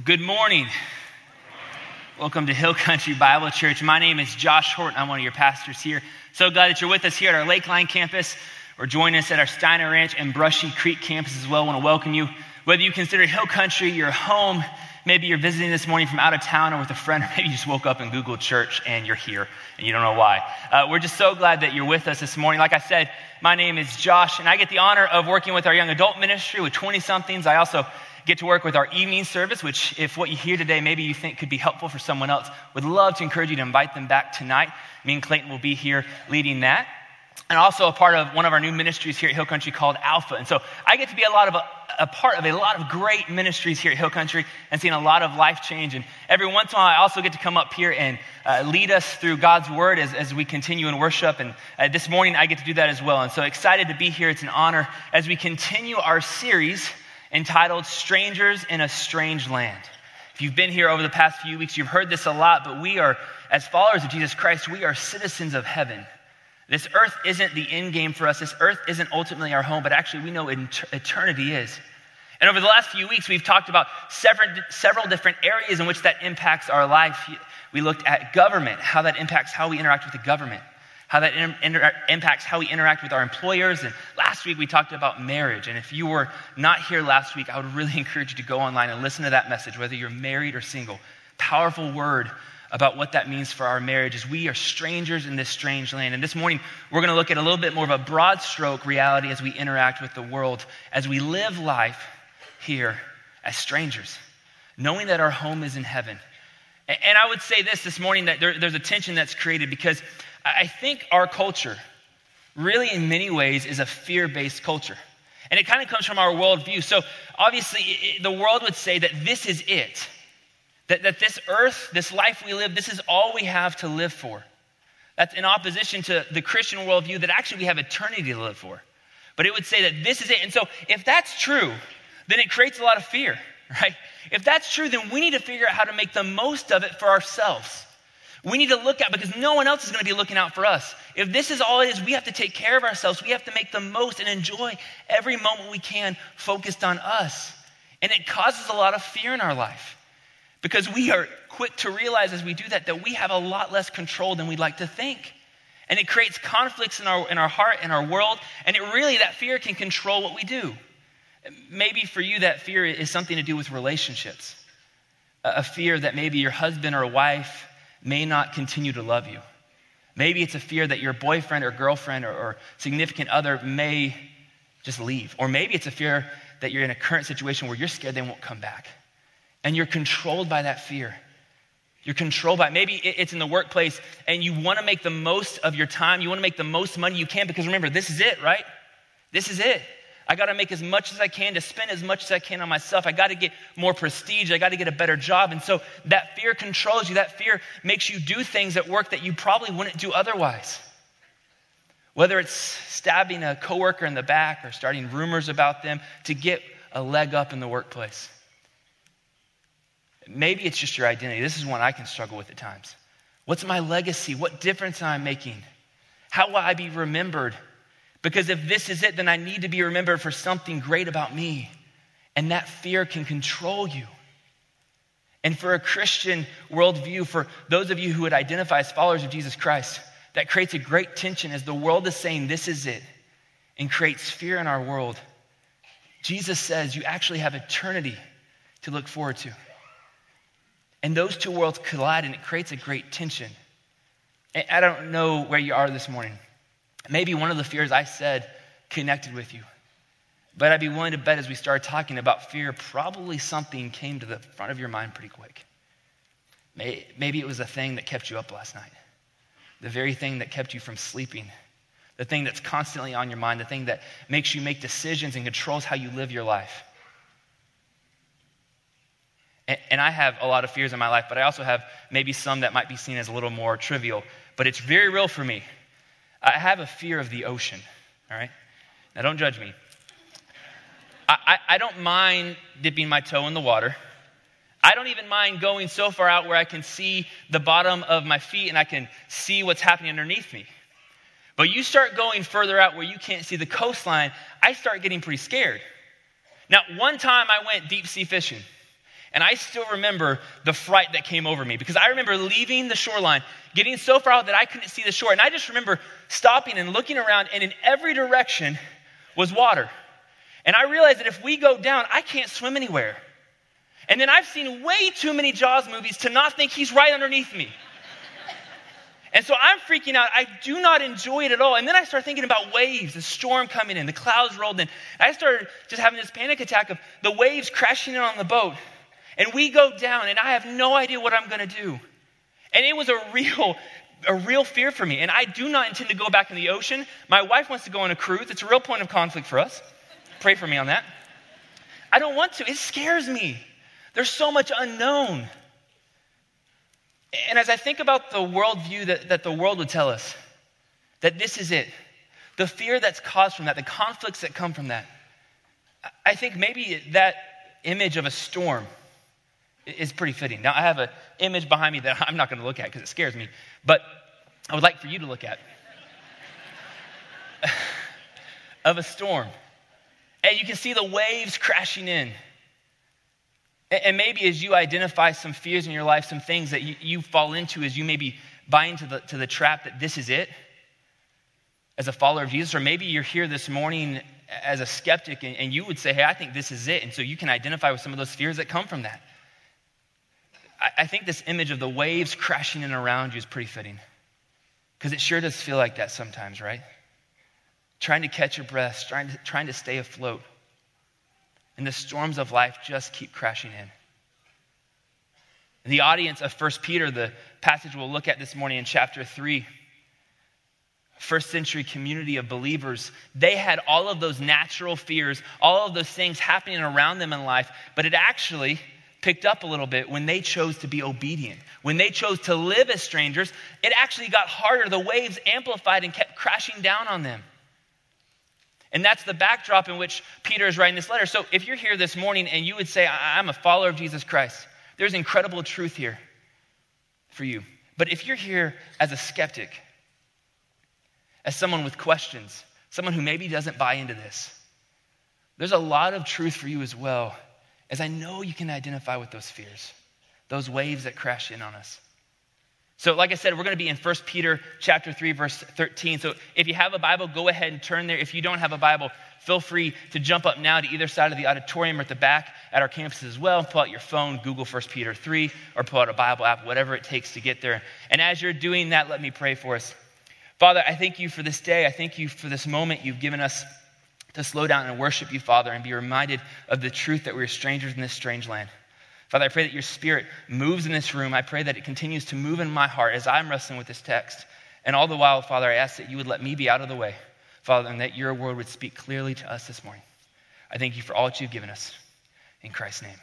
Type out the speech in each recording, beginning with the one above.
Good morning. Welcome to Hill Country Bible Church. My name is Josh Horton. I'm one of your pastors here. So glad that you're with us here at our Lakeline campus or join us at our Steiner Ranch and Brushy Creek campus as well. I want to welcome you. Whether you consider Hill Country your home, maybe you're visiting this morning from out of town or with a friend, or maybe you just woke up and Googled church and you're here and you don't know why. We're just so glad that you're with us this morning. Like I said, my name is Josh, and I get the honor of working with our young adult ministry with 20-somethings. I also get to work with our evening service, which if what you hear today maybe you think could be helpful for someone else, would love to encourage you to invite them back tonight. Me and Clayton will be here leading that. And also a part of one of our new ministries here at Hill Country called Alpha. And so I get to be a part of a lot of great ministries here at Hill Country and seeing a lot of life change. And every once in a while, I also get to come up here and lead us through God's Word as we continue in worship. And this morning, I get to do that as well. And so excited to be here. It's an honor as we continue our series entitled Strangers in a Strange Land. If you've been here over the past few weeks, you've heard this a lot, but we are, as followers of Jesus Christ, we are citizens of heaven. This earth isn't the end game for us. This earth isn't ultimately our home, but actually we know eternity is. And over the last few weeks, we've talked about several different areas in which that impacts our life. We looked at government, how that impacts how we interact with the government, how that impacts how we interact with our employers. And last week we talked about marriage. And if you were not here last week, I would really encourage you to go online and listen to that message, whether you're married or single. Powerful word about what that means for our marriages. We are strangers in this strange land. And this morning, we're going to look at a little bit more of a broad stroke reality as we interact with the world, as we live life here as strangers, knowing that our home is in heaven. And I would say this morning, that there's a tension that's created because I think our culture really in many ways is a fear-based culture. And it kind of comes from our worldview. So obviously the world would say that this is it. That this earth, this life we live, this is all we have to live for. That's in opposition to the Christian worldview that actually we have eternity to live for. But it would say that this is it. And so if that's true, then it creates a lot of fear, right? If that's true, then we need to figure out how to make the most of it for ourselves. We need to look out, because no one else is going to be looking out for us. If this is all it is, we have to take care of ourselves. We have to make the most and enjoy every moment we can focused on us. And it causes a lot of fear in our life, because we are quick to realize as we do that we have a lot less control than we'd like to think. And it creates conflicts in our heart, in our world, and that fear can control what we do. Maybe for you, that fear is something to do with relationships. A fear that maybe your husband or wife may not continue to love you. Maybe it's a fear that your boyfriend or girlfriend or significant other may just leave. Or maybe it's a fear that you're in a current situation where you're scared they won't come back. And you're controlled by that fear. You're controlled by, maybe it's in the workplace and you want to make the most of your time. You want to make the most money you can, because remember, this is it, right? This is it. I got to make as much as I can to spend as much as I can on myself. I got to get more prestige. I got to get a better job. And so that fear controls you. That fear makes you do things at work that you probably wouldn't do otherwise. Whether it's stabbing a coworker in the back or starting rumors about them to get a leg up in the workplace. Maybe it's just your identity. This is one I can struggle with at times. What's my legacy? What difference am I making? How will I be remembered? Because if this is it, then I need to be remembered for something great about me. And that fear can control you. And for a Christian worldview, for those of you who would identify as followers of Jesus Christ, that creates a great tension as the world is saying this is it, and creates fear in our world. Jesus says you actually have eternity to look forward to. And those two worlds collide, and it creates a great tension. And I don't know where you are this morning. Maybe one of the fears I said connected with you. But I'd be willing to bet as we started talking about fear, probably something came to the front of your mind pretty quick. Maybe it was the thing that kept you up last night. The very thing that kept you from sleeping. The thing that's constantly on your mind. The thing that makes you make decisions and controls how you live your life. And I have a lot of fears in my life, but I also have maybe some that might be seen as a little more trivial. But it's very real for me. I have a fear of the ocean, all right? Now, don't judge me. I don't mind dipping my toe in the water. I don't even mind going so far out where I can see the bottom of my feet and I can see what's happening underneath me. But you start going further out where you can't see the coastline, I start getting pretty scared. Now, one time I went deep sea fishing. And I still remember the fright that came over me because I remember leaving the shoreline, getting so far out that I couldn't see the shore. And I just remember stopping and looking around, and in every direction was water. And I realized that if we go down, I can't swim anywhere. And then I've seen way too many Jaws movies to not think he's right underneath me. And so I'm freaking out. I do not enjoy it at all. And then I start thinking about waves, the storm coming in, the clouds rolled in. I started just having this panic attack of the waves crashing in on the boat. And we go down, and I have no idea what I'm going to do. And it was a real fear for me. And I do not intend to go back in the ocean. My wife wants to go on a cruise. It's a real point of conflict for us. Pray for me on that. I don't want to. It scares me. There's so much unknown. And as I think about the worldview that the world would tell us, that this is it, the fear that's caused from that, the conflicts that come from that, I think maybe that image of a storm is pretty fitting. Now, I have an image behind me that I'm not going to look at because it scares me, but I would like for you to look at of a storm. And you can see the waves crashing in. And maybe as you identify some fears in your life, some things that you fall into as you maybe buy into the trap that this is it as a follower of Jesus, or maybe you're here this morning as a skeptic and you would say, hey, I think this is it. And so you can identify with some of those fears that come from that. I think this image of the waves crashing in around you is pretty fitting because it sure does feel like that sometimes, right? Trying to catch your breath, trying to stay afloat. And the storms of life just keep crashing in. And the audience of 1 Peter, the passage we'll look at this morning in chapter 3, first century community of believers, they had all of those natural fears, all of those things happening around them in life, but it actually picked up a little bit when they chose to be obedient. When they chose to live as strangers, it actually got harder. The waves amplified and kept crashing down on them. And that's the backdrop in which Peter is writing this letter. So if you're here this morning and you would say, I'm a follower of Jesus Christ, there's incredible truth here for you. But if you're here as a skeptic, as someone with questions, someone who maybe doesn't buy into this, there's a lot of truth for you as well, as I know you can identify with those fears, those waves that crash in on us. So like I said, we're going to be in 1 Peter chapter 3, verse 13. So if you have a Bible, go ahead and turn there. If you don't have a Bible, feel free to jump up now to either side of the auditorium or at the back at our campuses as well. Pull out your phone, Google 1 Peter 3, or pull out a Bible app, whatever it takes to get there. And as you're doing that, let me pray for us. Father, I thank you for this day. I thank you for this moment you've given us to slow down and worship you, Father, and be reminded of the truth that we're strangers in this strange land. Father, I pray that your Spirit moves in this room. I pray that it continues to move in my heart as I'm wrestling with this text. And all the while, Father, I ask that you would let me be out of the way, Father, and that your word would speak clearly to us this morning. I thank you for all that you've given us. In Christ's name.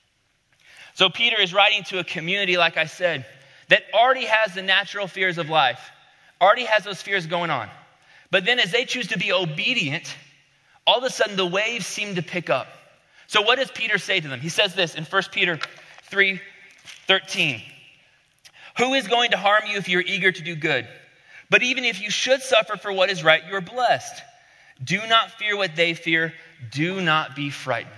So Peter is writing to a community, like I said, that already has the natural fears of life, already has those fears going on. But then as they choose to be obedient, all of a sudden the waves seem to pick up. So what does Peter say to them? He says this in 1 Peter 3:13. Who is going to harm you if you're eager to do good? But even if you should suffer for what is right, you're blessed. Do not fear what they fear. Do not be frightened.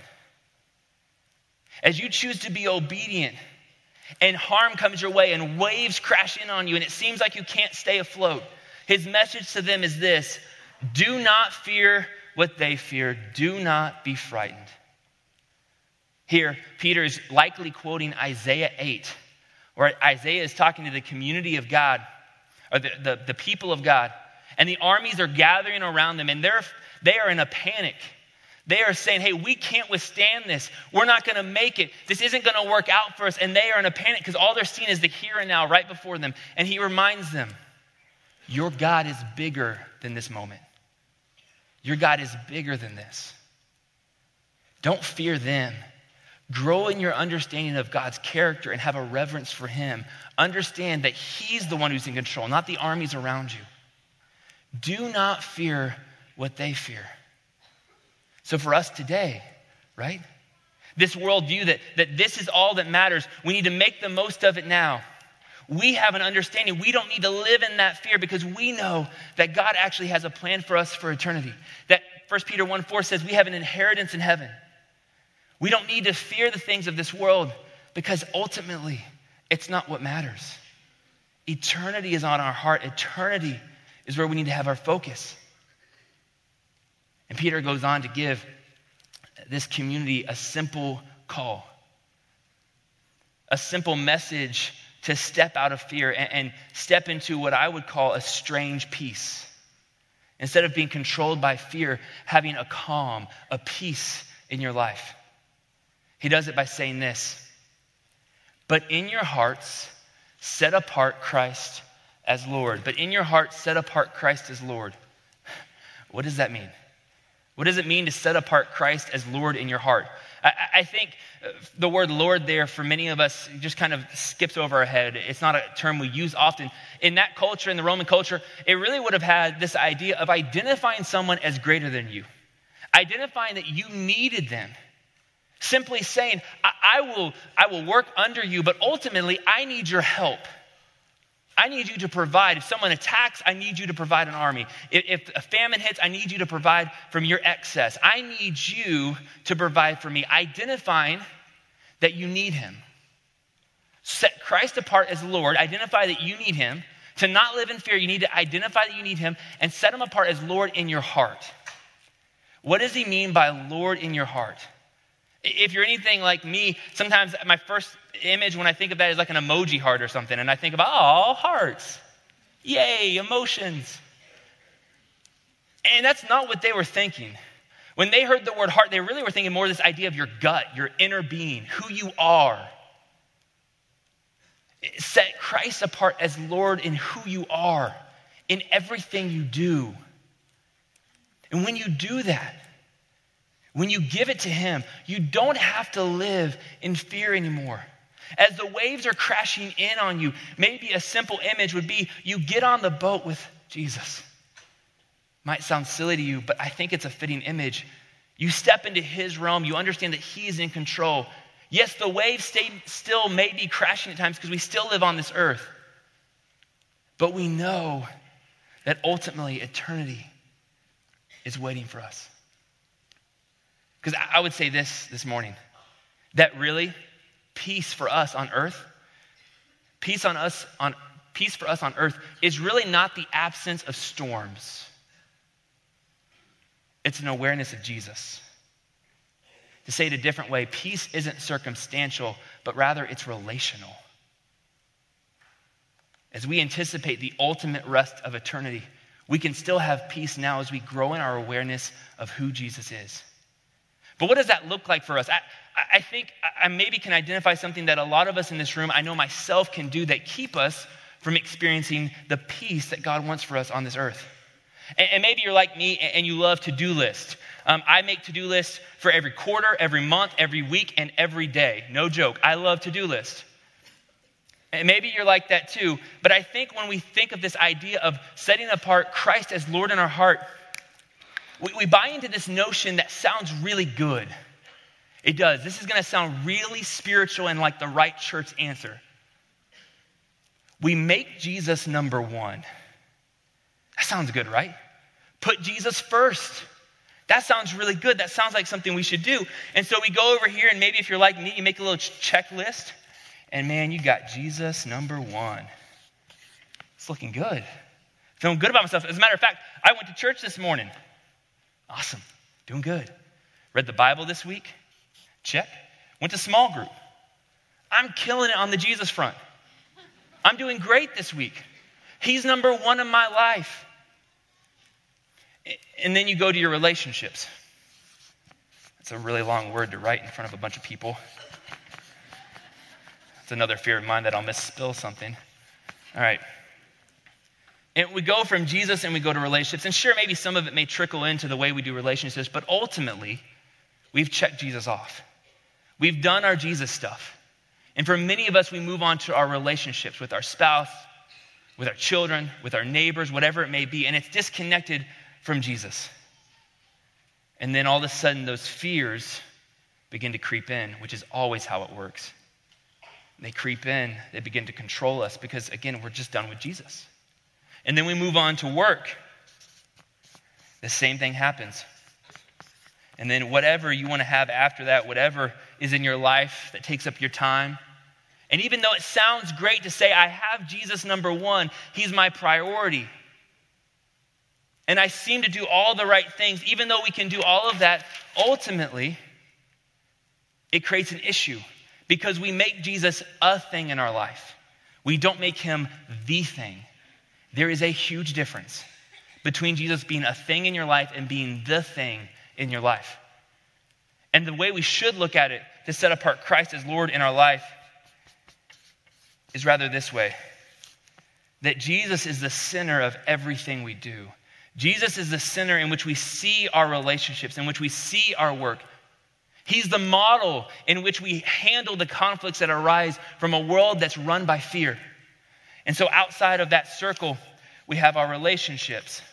As you choose to be obedient and harm comes your way and waves crash in on you and it seems like you can't stay afloat, his message to them is this: do not fear what they fear. Do not be frightened. Here, Peter is likely quoting Isaiah 8, where Isaiah is talking to the community of God, or the people of God, and the armies are gathering around them, and they are in a panic. They are saying, hey, we can't withstand this. We're not going to make it. This isn't going to work out for us. And they are in a panic because all they're seeing is the here and now right before them. And he reminds them, your God is bigger than this moment. Your God is bigger than this. Don't fear them. Grow in your understanding of God's character and have a reverence for him. Understand that he's the one who's in control, not the armies around you. Do not fear what they fear. So for us today, right? This worldview that this is all that matters, we need to make the most of it now. We have an understanding. We don't need to live in that fear because we know that God actually has a plan for us for eternity. That 1 Peter 1:4 says we have an inheritance in heaven. We don't need to fear the things of this world because ultimately it's not what matters. Eternity is on our heart. Eternity is where we need to have our focus. And Peter goes on to give this community a simple call, a simple message to step out of fear and step into what I would call a strange peace. Instead of being controlled by fear, having a calm, a peace in your life. He does it by saying this: but in your hearts, set apart Christ as Lord. But in your heart, set apart Christ as Lord. What does that mean? What does it mean to set apart Christ as Lord in your heart? I think the word Lord there for many of us just kind of skips over our head. It's not a term we use often. In that culture, in the Roman culture, it really would have had this idea of identifying someone as greater than you. Identifying that you needed them. Simply saying, I will work under you, but ultimately I need your help. I need you to provide. If someone attacks, I need you to provide an army. If a famine hits, I need you to provide from your excess. I need you to provide for me. Identifying that you need him. Set Christ apart as Lord. Identify that you need him. To not live in fear, you need to identify that you need him and set him apart as Lord in your heart. What does he mean by Lord in your heart? If you're anything like me, sometimes my first image when I think of that is like an emoji heart or something. And I think about, oh, hearts. Yay, emotions. And that's not what they were thinking. When they heard the word heart, they really were thinking more of this idea of your gut, your inner being, who you are. Set Christ apart as Lord in who you are, in everything you do. And when you do that, when you give it to him, you don't have to live in fear anymore. As the waves are crashing in on you, maybe a simple image would be you get on the boat with Jesus. Might sound silly to you, but I think it's a fitting image. You step into his realm. You understand that he is in control. Yes, the waves still may be crashing at times because we still live on this earth. But we know that ultimately eternity is waiting for us. Because I would say this morning, that really peace for us on earth, peace for us on earth is really not the absence of storms. It's an awareness of Jesus. To say it a different way, peace isn't circumstantial, but rather it's relational. As we anticipate the ultimate rest of eternity, we can still have peace now as we grow in our awareness of who Jesus is. But what does that look like for us? I think I maybe can identify something that a lot of us in this room, I know myself, can do that keep us from experiencing the peace that God wants for us on this earth. And maybe you're like me and you love to-do lists. I make to-do lists for every quarter, every month, every week, and every day. No joke. I love to-do lists. And maybe you're like that too. But I think when we think of this idea of setting apart Christ as Lord in our heart, we buy into this notion that sounds really good. It does. This is going to sound really spiritual and like the right church answer. We make Jesus number one. That sounds good, right? Put Jesus first. That sounds really good. That sounds like something we should do. And so we go over here, and maybe if you're like me, you make a little checklist. And man, you got Jesus number one. It's looking good. Feeling good about myself. As a matter of fact, I went to church this morning. Awesome. Doing good. Read the Bible this week. Check. Went to small group. I'm killing it on the Jesus front. I'm doing great this week. He's number one in my life. And then you go to your relationships. That's a really long word to write in front of a bunch of people. It's another fear of mine that I'll misspill something. All right. And we go from Jesus and we go to relationships. And sure, maybe some of it may trickle into the way we do relationships, but ultimately, we've checked Jesus off. We've done our Jesus stuff. And for many of us, we move on to our relationships with our spouse, with our children, with our neighbors, whatever it may be, and it's disconnected from Jesus. And then all of a sudden, those fears begin to creep in, which is always how it works. They creep in, they begin to control us because, again, we're just done with Jesus. And then we move on to work. The same thing happens. And then whatever you want to have after that, whatever is in your life that takes up your time. And even though it sounds great to say, I have Jesus number one, he's my priority. And I seem to do all the right things, even though we can do all of that, ultimately, it creates an issue because we make Jesus a thing in our life. We don't make him the thing. There is a huge difference between Jesus being a thing in your life and being the thing in your life. And the way we should look at it to set apart Christ as Lord in our life is rather this way, that Jesus is the center of everything we do. Jesus is the center in which we see our relationships, in which we see our work. He's the model in which we handle the conflicts that arise from a world that's run by fear. And so outside of that circle, we have our relationships.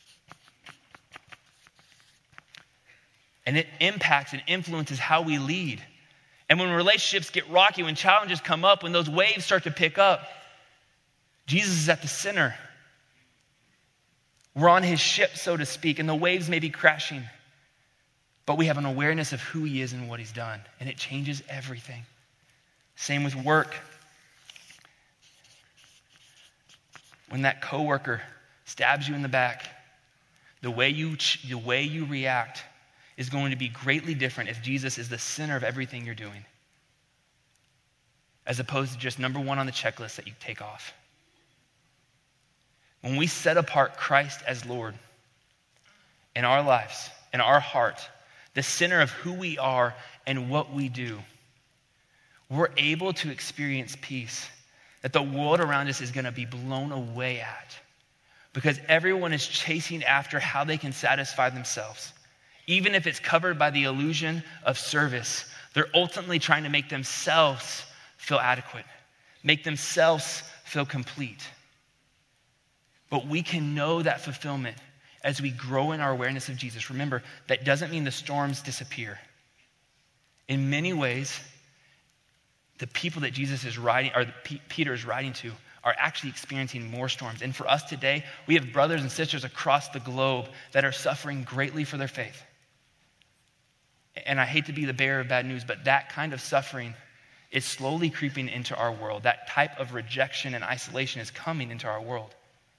And it impacts and influences how we lead. And when relationships get rocky, when challenges come up, when those waves start to pick up, Jesus is at the center. We're on his ship, so to speak, and the waves may be crashing. But we have an awareness of who he is and what he's done. And it changes everything. Same with work. When that coworker stabs you in the back, the way you react is going to be greatly different if Jesus is the center of everything you're doing, as opposed to just number one on the checklist that you take off. When we set apart Christ as Lord in our lives, in our heart, the center of who we are and what we do, we're able to experience peace that the world around us is going to be blown away at, because everyone is chasing after how they can satisfy themselves. Even if it's covered by the illusion of service, they're ultimately trying to make themselves feel adequate, make themselves feel complete. But we can know that fulfillment as we grow in our awareness of Jesus. Remember, that doesn't mean the storms disappear. In many ways, the people that Jesus is writing, or Peter is writing to, are actually experiencing more storms. And for us today, we have brothers and sisters across the globe that are suffering greatly for their faith. And I hate to be the bearer of bad news, but that kind of suffering is slowly creeping into our world. That type of rejection and isolation is coming into our world.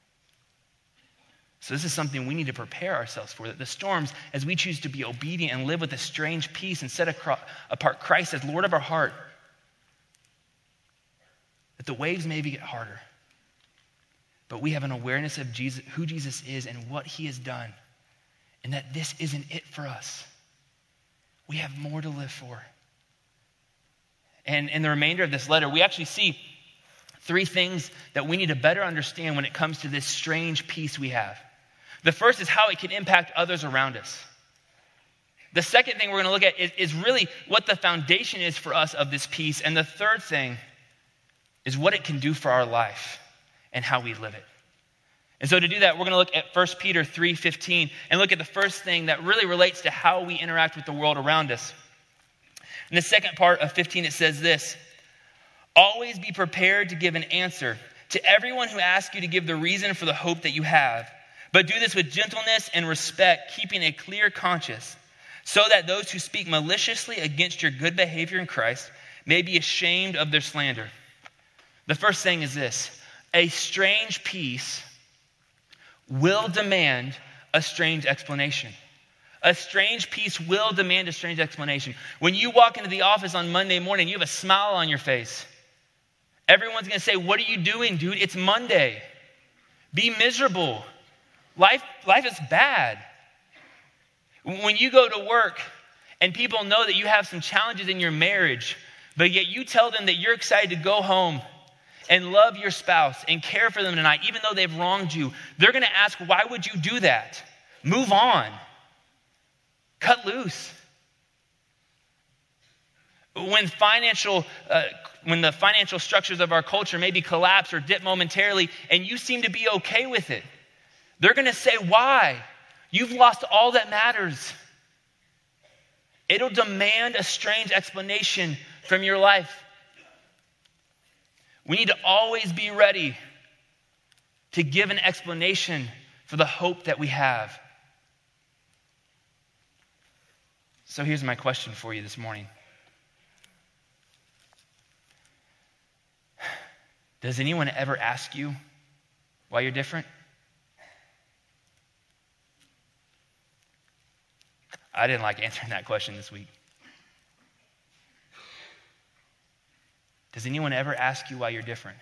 So this is something we need to prepare ourselves for, that the storms, as we choose to be obedient and live with a strange peace and set apart Christ as Lord of our heart, that the waves maybe get harder, but we have an awareness of Jesus, who Jesus is and what he has done, and that this isn't it for us. We have more to live for. And in the remainder of this letter, we actually see three things that we need to better understand when it comes to this strange peace we have. The first is how it can impact others around us. The second thing we're going to look at is really what the foundation is for us of this peace. And the third thing is what it can do for our life and how we live it. And so to do that, we're going to look at 1 Peter 3:15 and look at the first thing that really relates to how we interact with the world around us. In the second part of 15, it says this: always be prepared to give an answer to everyone who asks you to give the reason for the hope that you have. But do this with gentleness and respect, keeping a clear conscience, so that those who speak maliciously against your good behavior in Christ may be ashamed of their slander. The first thing is this: a strange peace will demand a strange explanation. A strange peace will demand a strange explanation. When you walk into the office on Monday morning, you have a smile on your face. Everyone's going to say, "What are you doing, dude? It's Monday. Be miserable. Life is bad." When you go to work and people know that you have some challenges in your marriage, but yet you tell them that you're excited to go home and love your spouse and care for them tonight, even though they've wronged you, they're going to ask, why would you do that? Move on. Cut loose. When the financial structures of our culture maybe collapse or dip momentarily, and you seem to be okay with it, they're going to say, why? You've lost all that matters. It'll demand a strange explanation from your life. We need to always be ready to give an explanation for the hope that we have. So here's my question for you this morning. Does anyone ever ask you why you're different? I didn't like answering that question this week. Does anyone ever ask you why you're different?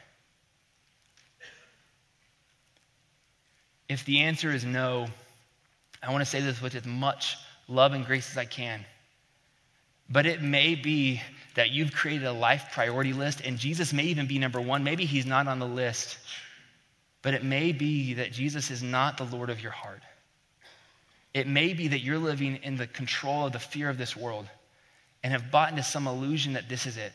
If the answer is no, I want to say this with as much love and grace as I can. But it may be that you've created a life priority list, and Jesus may even be number one. Maybe he's not on the list. But it may be that Jesus is not the Lord of your heart. It may be that you're living in the control of the fear of this world and have bought into some illusion that this is it.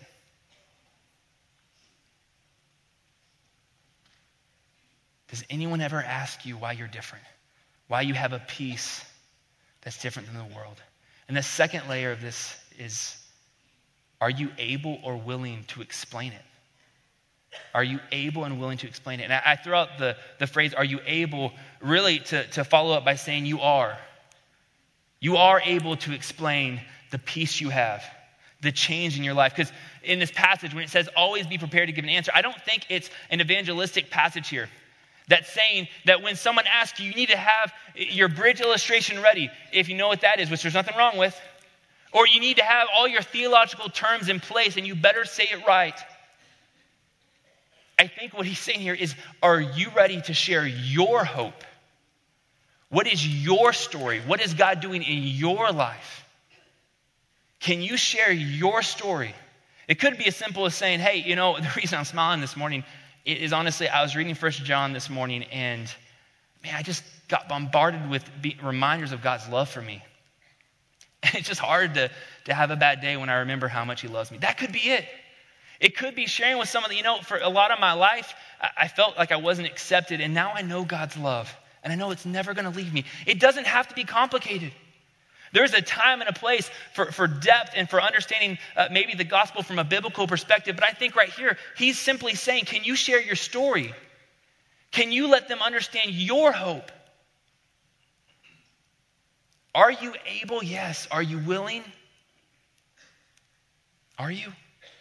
Does anyone ever ask you why you're different? Why you have a peace that's different than the world? And the second layer of this is, are you able or willing to explain it? Are you able and willing to explain it? And I throw out the phrase, are you able, really to follow up by saying you are. You are able to explain the peace you have, the change in your life. Because in this passage, when it says always be prepared to give an answer, I don't think it's an evangelistic passage here. That's saying that when someone asks you, you need to have your bridge illustration ready, if you know what that is, which there's nothing wrong with. Or you need to have all your theological terms in place, and you better say it right. I think what he's saying here is, are you ready to share your hope? What is your story? What is God doing in your life? Can you share your story? It could be as simple as saying, hey, the reason I'm smiling this morning is honestly, I was reading 1 John this morning, and man, I just got bombarded with reminders of God's love for me. And it's just hard to have a bad day when I remember how much he loves me. That could be it. It could be sharing with someone that, for a lot of my life, I felt like I wasn't accepted, and now I know God's love, and I know it's never going to leave me. It doesn't have to be complicated. There's a time and a place for depth and for understanding maybe the gospel from a biblical perspective, but I think right here, he's simply saying, can you share your story? Can you let them understand your hope? Are you able? Yes. Are you willing? Are you?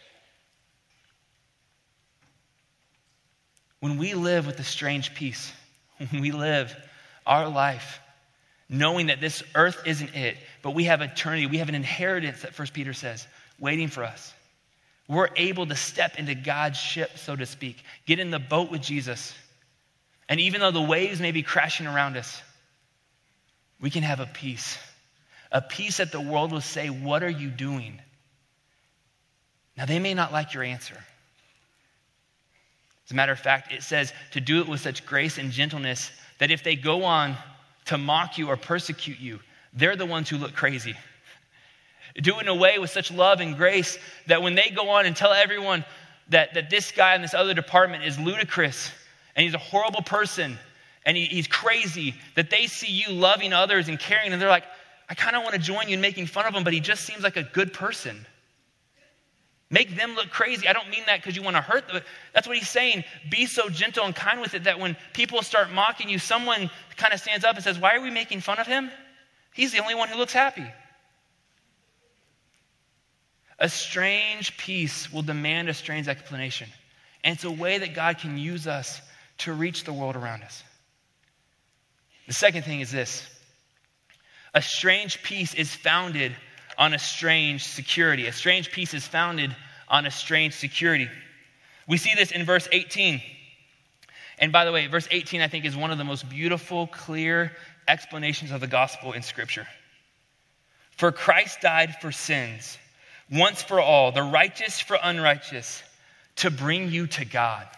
When we live with a strange peace, when we live our life knowing that this earth isn't it, but we have eternity, we have an inheritance that 1 Peter says, waiting for us. We're able to step into God's ship, so to speak, get in the boat with Jesus. And even though the waves may be crashing around us, we can have a peace that the world will say, what are you doing? Now, they may not like your answer. As a matter of fact, it says to do it with such grace and gentleness that if they go on to mock you or persecute you, they're the ones who look crazy. Do it in a way with such love and grace that when they go on and tell everyone that this guy in this other department is ludicrous and he's a horrible person and he's crazy, that they see you loving others and caring, and they're like, I kind of want to join you in making fun of him, but he just seems like a good person. Make them look crazy. I don't mean that because you want to hurt them. That's what he's saying. Be so gentle and kind with it that when people start mocking you, someone kind of stands up and says, why are we making fun of him? He's the only one who looks happy. A strange peace will demand a strange explanation. And it's a way that God can use us to reach the world around us. The second thing is this. A strange peace is founded on a strange security. A strange peace is founded on a strange security. We see this in verse 18. And by the way, verse 18, I think, is one of the most beautiful, clear explanations of the gospel in Scripture. For Christ died for sins, once for all, the righteous for unrighteous, to bring you to God.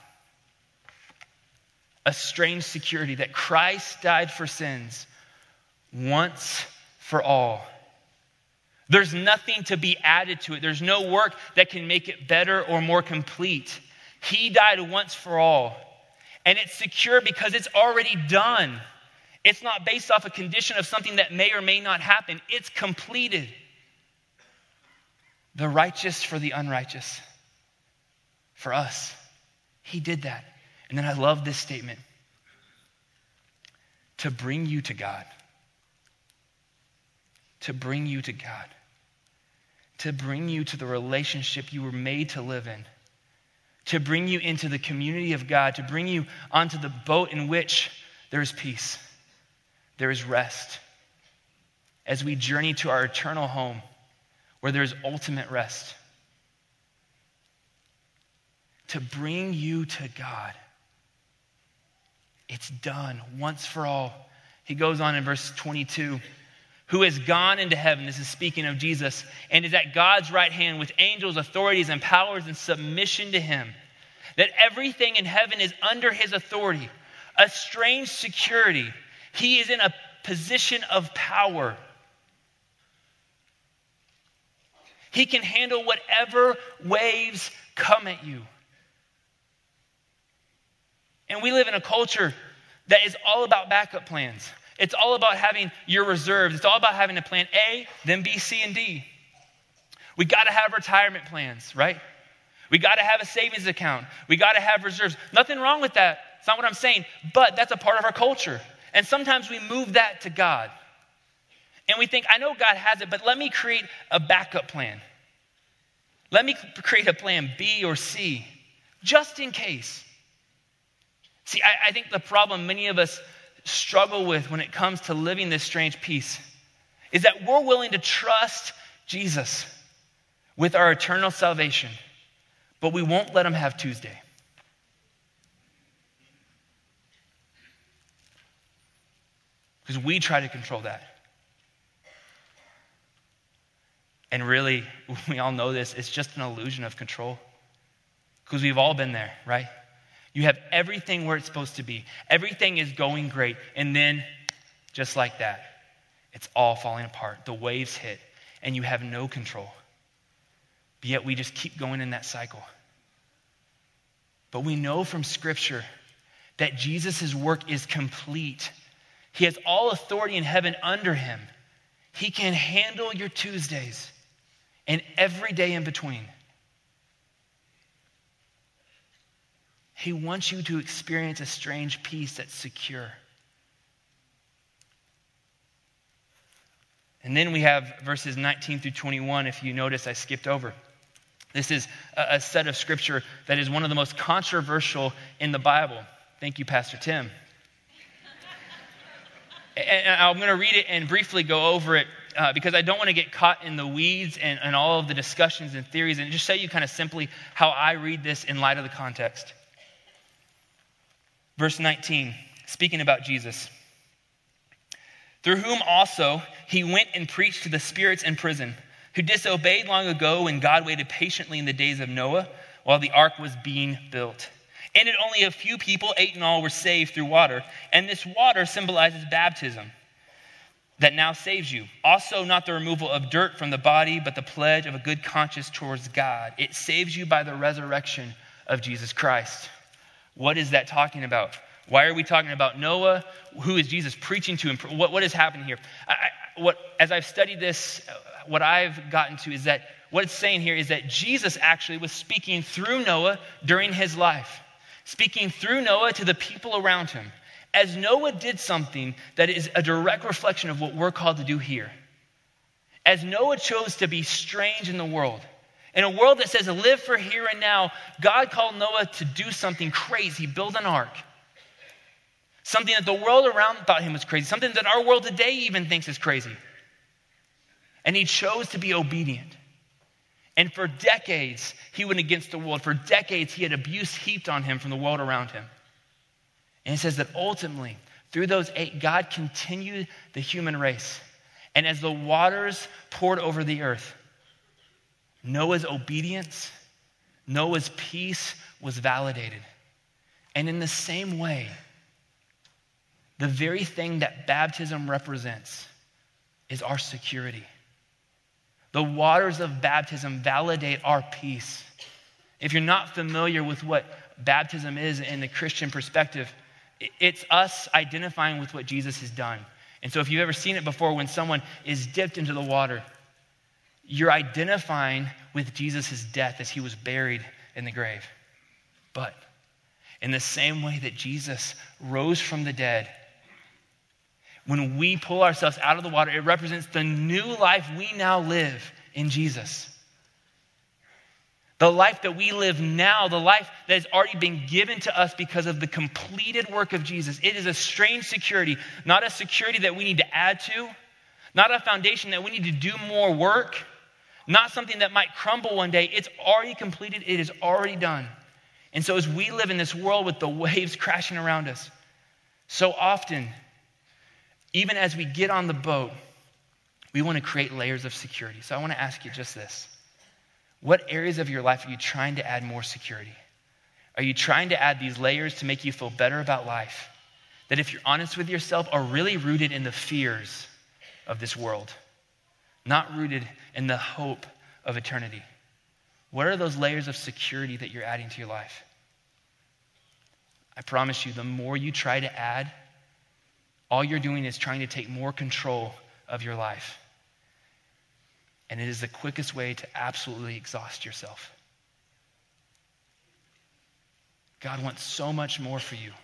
A strange security that Christ died for sins once for all. There's nothing to be added to it. There's no work that can make it better or more complete. He died once for all. And it's secure because it's already done. It's not based off a condition of something that may or may not happen. It's completed. The righteous for the unrighteous. For us. He did that. And then I love this statement. To bring you to God. To bring you to God. to bring you to the relationship you were made to live in, to bring you into the community of God, to bring you onto the boat in which there is peace, there is rest, as we journey to our eternal home where there is ultimate rest. To bring you to God. It's done once for all. He goes on in verse 22, who has gone into heaven, this is speaking of Jesus, and is at God's right hand with angels, authorities, and powers in submission to him. That everything in heaven is under his authority, a strange security. He is in a position of power. He can handle whatever waves come at you. And we live in a culture that is all about backup plans. It's all about having your reserves. It's all about having a plan A, then B, C, and D. We got to have retirement plans, right? We got to have a savings account. We got to have reserves. Nothing wrong with that. It's not what I'm saying. But that's a part of our culture. And sometimes we move that to God. And we think, I know God has it, but let me create a backup plan. Let me create a plan B or C, just in case. See, I think the problem many of us struggle with when it comes to living this strange peace is that we're willing to trust Jesus with our eternal salvation, but we won't let him have Tuesday. Because we try to control that. And really, we all know this, it's just an illusion of control. Because we've all been there, right? You have everything where it's supposed to be. Everything is going great. And then, just like that, it's all falling apart. The waves hit, and you have no control. But yet we just keep going in that cycle. But we know from Scripture that Jesus' work is complete. He has all authority in heaven under him. He can handle your Tuesdays and every day in between. He wants you to experience a strange peace that's secure. And then we have verses 19 through 21. If you notice, I skipped over. This is a set of scripture that is one of the most controversial in the Bible. Thank you, Pastor Tim. And I'm going to read it and briefly go over it because I don't want to get caught in the weeds and all of the discussions and theories, and just show you kind of simply how I read this in light of the context. Verse 19, speaking about Jesus. Through whom also he went and preached to the spirits in prison, who disobeyed long ago when God waited patiently in the days of Noah while the ark was being built. And only a few people, 8 in all, were saved through water. And this water symbolizes baptism that now saves you. Also not the removal of dirt from the body, but the pledge of a good conscience towards God. It saves you by the resurrection of Jesus Christ. What is that talking about? Why are we talking about Noah? Who is Jesus preaching to? What is happening here? As I've studied this, what I've gotten to is that what it's saying here is that Jesus actually was speaking through Noah during his life. Speaking through Noah to the people around him. As Noah did something that is a direct reflection of what we're called to do here. As Noah chose to be strange in the world. In a world that says live for here and now, God called Noah to do something crazy, build an ark. Something that the world around thought him was crazy. Something that our world today even thinks is crazy. And he chose to be obedient. And for decades, he went against the world. For decades, he had abuse heaped on him from the world around him. And it says that ultimately, through those 8, God continued the human race. And as the waters poured over the earth, Noah's obedience, Noah's peace was validated. And in the same way, the very thing that baptism represents is our security. The waters of baptism validate our peace. If you're not familiar with what baptism is in the Christian perspective, it's us identifying with what Jesus has done. And so if you've ever seen it before, when someone is dipped into the water, you're identifying with Jesus' death as he was buried in the grave. But in the same way that Jesus rose from the dead, when we pull ourselves out of the water, it represents the new life we now live in Jesus. The life that we live now, the life that has already been given to us because of the completed work of Jesus, it is a strange security, not a security that we need to add to, not a foundation that we need to do more work, not something that might crumble one day. It's already completed. It is already done. And so as we live in this world with the waves crashing around us, so often, even as we get on the boat, we want to create layers of security. So I want to ask you just this. What areas of your life are you trying to add more security? Are you trying to add these layers to make you feel better about life? That if you're honest with yourself, are really rooted in the fears of this world, not rooted in the hope of eternity. What are those layers of security that you're adding to your life? I promise you, the more you try to add, all you're doing is trying to take more control of your life. And it is the quickest way to absolutely exhaust yourself. God wants so much more for you.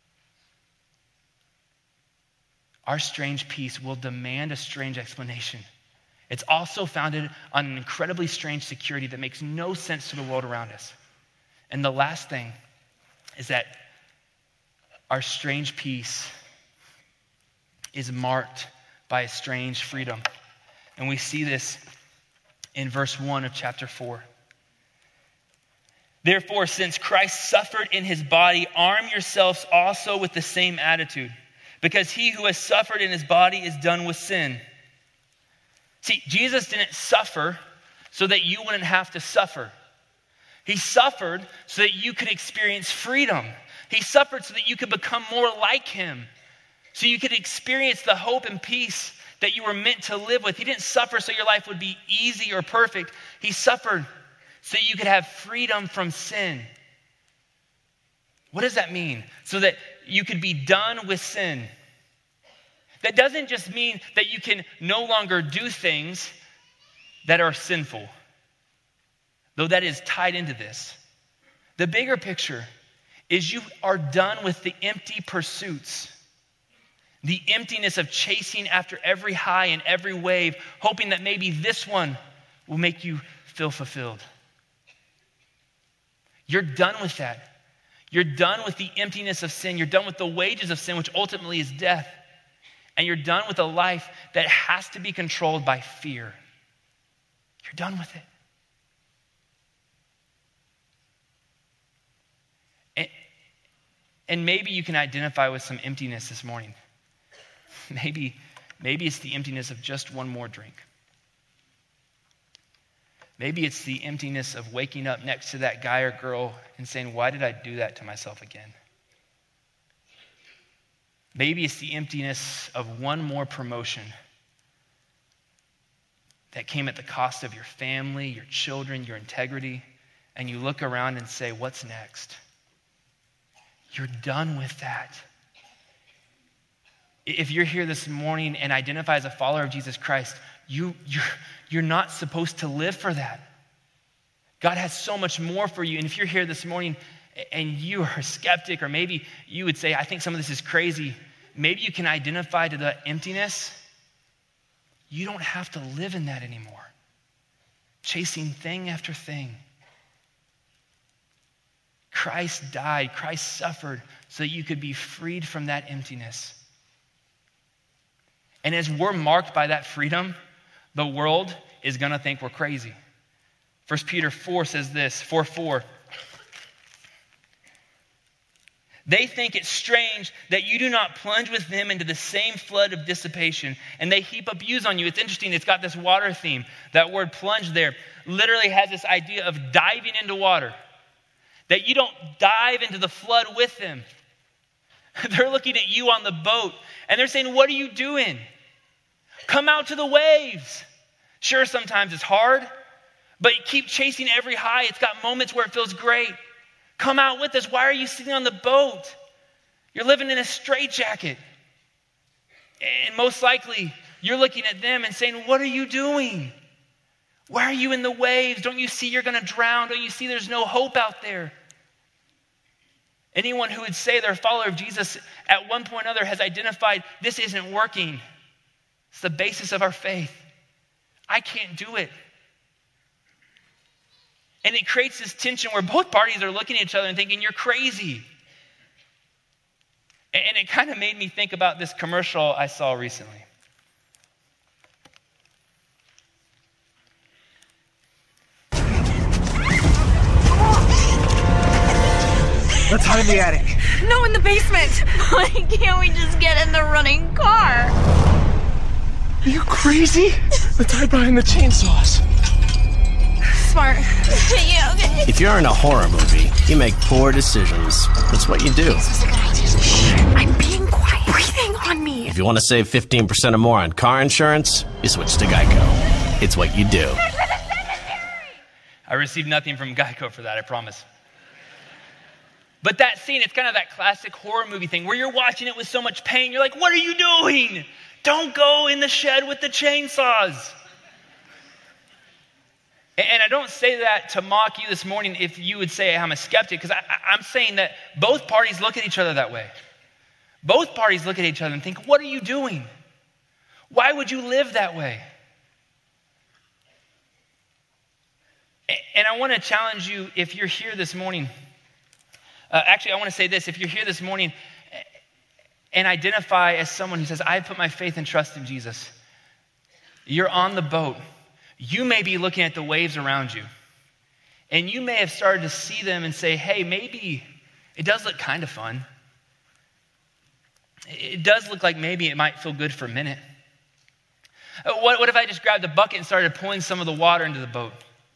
Our strange peace will demand a strange explanation. It's also founded on an incredibly strange security that makes no sense to the world around us. And the last thing is that our strange peace is marked by a strange freedom. And we see this in verse 1 of chapter 4. Therefore, since Christ suffered in his body, arm yourselves also with the same attitude, because he who has suffered in his body is done with sin. See, Jesus didn't suffer so that you wouldn't have to suffer. He suffered so that you could experience freedom. He suffered so that you could become more like him, so you could experience the hope and peace that you were meant to live with. He didn't suffer so your life would be easy or perfect. He suffered so you could have freedom from sin. What does that mean? So that you could be done with sin. That doesn't just mean that you can no longer do things that are sinful, though that is tied into this. The bigger picture is you are done with the empty pursuits, the emptiness of chasing after every high and every wave, hoping that maybe this one will make you feel fulfilled. You're done with that. You're done with the emptiness of sin. You're done with the wages of sin, which ultimately is death. And you're done with a life that has to be controlled by fear. You're done with it. And maybe you can identify with some emptiness this morning. Maybe it's the emptiness of just one more drink. Maybe it's the emptiness of waking up next to that guy or girl and saying, why did I do that to myself again? Maybe it's the emptiness of one more promotion that came at the cost of your family, your children, your integrity, and you look around and say, what's next? You're done with that. If you're here this morning and identify as a follower of Jesus Christ, you're not supposed to live for that. God has so much more for you. And if you're here this morning and you are a skeptic, or maybe you would say, I think some of this is crazy, maybe you can identify to the emptiness. You don't have to live in that anymore, chasing thing after thing. Christ died, Christ suffered so that you could be freed from that emptiness. And as we're marked by that freedom, the world is going to think we're crazy. 1 Peter 4 says this, 4:4. They think it's strange that you do not plunge with them into the same flood of dissipation, and they heap abuse on you. It's interesting, it's got this water theme. That word plunge there literally has this idea of diving into water. That you don't dive into the flood with them. They're looking at you on the boat, and they're saying, what are you doing? Come out to the waves. Sure, sometimes it's hard, but keep chasing every high. It's got moments where it feels great. Come out with us. Why are you sitting on the boat? You're living in a straitjacket. And most likely, you're looking at them and saying, what are you doing? Why are you in the waves? Don't you see you're going to drown? Don't you see there's no hope out there? Anyone who would say they're a follower of Jesus at one point or another has identified this isn't working. It's the basis of our faith. I can't do it. And it creates this tension where both parties are looking at each other and thinking, you're crazy. And it kind of made me think about this commercial I saw recently. Let's hide in the attic. No, in the basement. Why can't we just get in the running car? Are you crazy? Let's hide behind the chainsaws. Smart. Yeah, okay. If you're in a horror movie, you make poor decisions. That's what you do. This was a good idea. Shh, I'm being quiet. Breathing on me. If you want to save 15% or more on car insurance, you switch to Geico. It's what you do. I received nothing from Geico for that, I promise. But that scene, it's kind of that classic horror movie thing where you're watching it with so much pain. You're like, what are you doing? Don't go in the shed with the chainsaws. And I don't say that to mock you this morning if you would say I'm a skeptic, because I'm saying that both parties look at each other that way. Both parties look at each other and think, what are you doing? Why would you live that way? And I want to challenge you, if you're here this morning, actually I want to say this, if you're here this morning and identify as someone who says, I put my faith and trust in Jesus, you're on the boat. You may be looking at the waves around you, and you may have started to see them and say, hey, maybe it does look kind of fun. It does look like maybe it might feel good for a minute. What if I just grabbed a bucket and started pulling some of the water into the boat?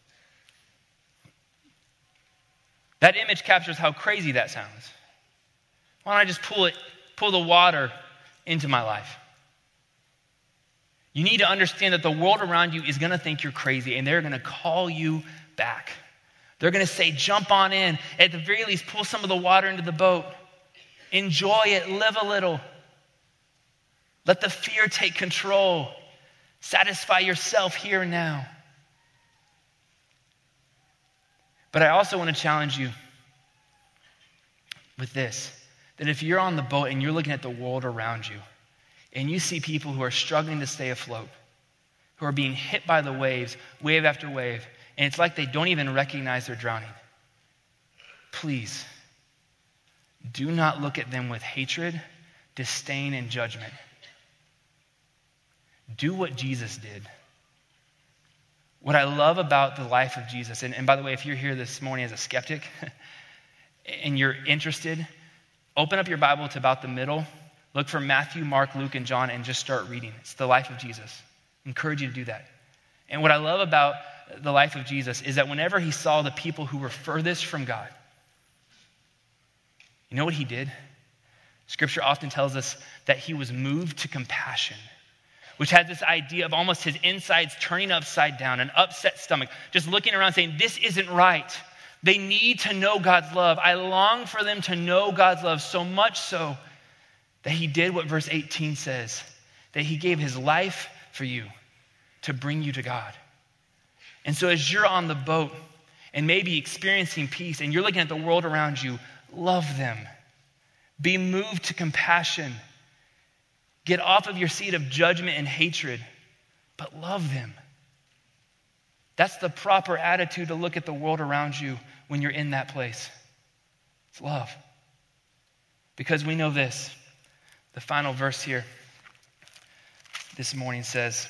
That image captures how crazy that sounds. Why don't I just pull the water into my life? You need to understand that the world around you is going to think you're crazy, and they're going to call you back. They're going to say, jump on in. At the very least, pull some of the water into the boat. Enjoy it. Live a little. Let the fear take control. Satisfy yourself here and now. But I also want to challenge you with this, that if you're on the boat and you're looking at the world around you, and you see people who are struggling to stay afloat, who are being hit by the waves, wave after wave, and it's like they don't even recognize they're drowning, please do not look at them with hatred, disdain, and judgment. Do what Jesus did. What I love about the life of Jesus, and by the way, if you're here this morning as a skeptic and you're interested, open up your Bible to about the middle. Look for Matthew, Mark, Luke, and John and just start reading. It's the life of Jesus. I encourage you to do that. And what I love about the life of Jesus is that whenever he saw the people who were furthest from God, you know what he did? Scripture often tells us that he was moved to compassion, which has this idea of almost his insides turning upside down, an upset stomach, just looking around saying, this isn't right. They need to know God's love. I long for them to know God's love, so much so that he did what verse 18 says, that he gave his life for you to bring you to God. And so as you're on the boat and maybe experiencing peace and you're looking at the world around you, love them. Be moved to compassion. Get off of your seat of judgment and hatred, but love them. That's the proper attitude to look at the world around you when you're in that place. It's love. Because we know this. The final verse here this morning says,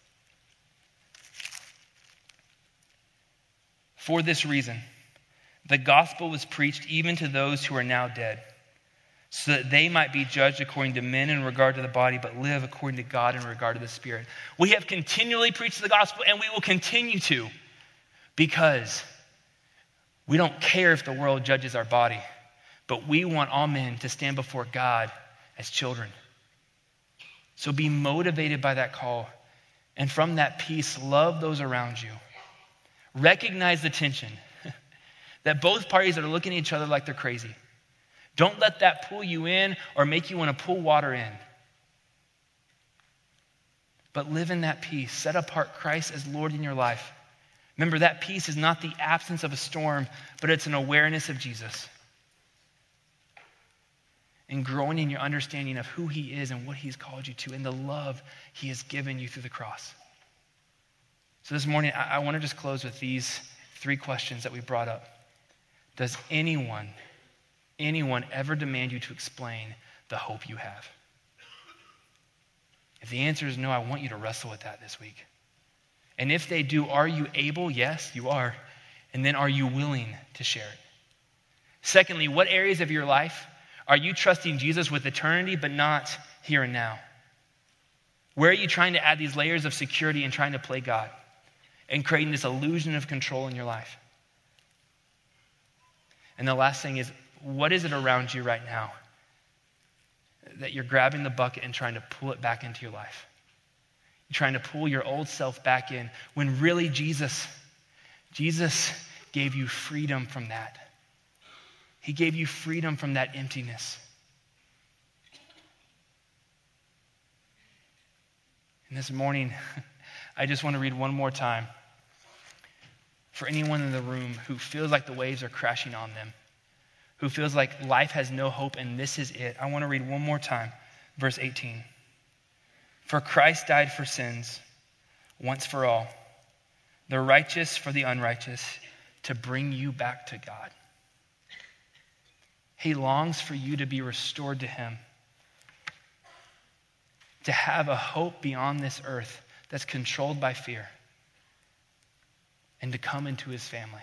for this reason, the gospel was preached even to those who are now dead, so that they might be judged according to men in regard to the body, but live according to God in regard to the Spirit. We have continually preached the gospel, and we will continue to, because we don't care if the world judges our body, but we want all men to stand before God as children. So be motivated by that call, and from that peace, love those around you. Recognize the tension that both parties are looking at each other like they're crazy. Don't let that pull you in or make you want to pull water in. But live in that peace. Set apart Christ as Lord in your life. Remember, that peace is not the absence of a storm, but it's an awareness of Jesus. And growing in your understanding of who he is and what he's called you to and the love he has given you through the cross. So this morning, I want to just close with these 3 questions that we brought up. Does anyone ever demand you to explain the hope you have? If the answer is no, I want you to wrestle with that this week. And if they do, are you able? Yes, you are. And then are you willing to share it? Secondly, what areas of your life are you trusting Jesus with eternity but not here and now? Where are you trying to add these layers of security and trying to play God and creating this illusion of control in your life? And the last thing is, what is it around you right now that you're grabbing the bucket and trying to pull it back into your life? You're trying to pull your old self back in when really Jesus gave you freedom from that. He gave you freedom from that emptiness. And this morning, I just want to read one more time for anyone in the room who feels like the waves are crashing on them, who feels like life has no hope and this is it. I want to read one more time, verse 18. For Christ died for sins once for all, the righteous for the unrighteous, to bring you back to God. He longs for you to be restored to him, to have a hope beyond this earth that's controlled by fear, and to come into his family.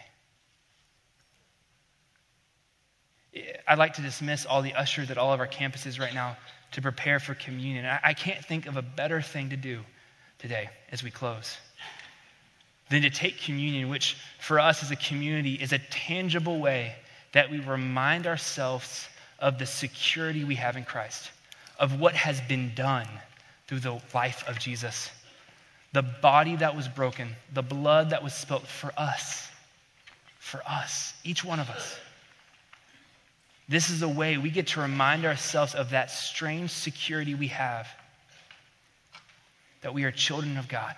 I'd like to dismiss all the ushers at all of our campuses right now to prepare for communion. I can't think of a better thing to do today as we close than to take communion, which for us as a community is a tangible way that we remind ourselves of the security we have in Christ, of what has been done through the life of Jesus. The body that was broken, the blood that was spilt for us, each one of us. This is a way we get to remind ourselves of that strange security we have, that we are children of God.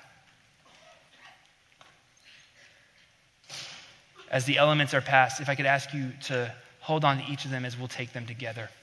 As the elements are passed, if I could ask you to hold on to each of them as we'll take them together.